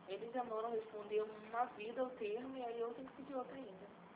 Eles já não respondeu uma vida ao termo e aí eu tenho que pedir outra ainda.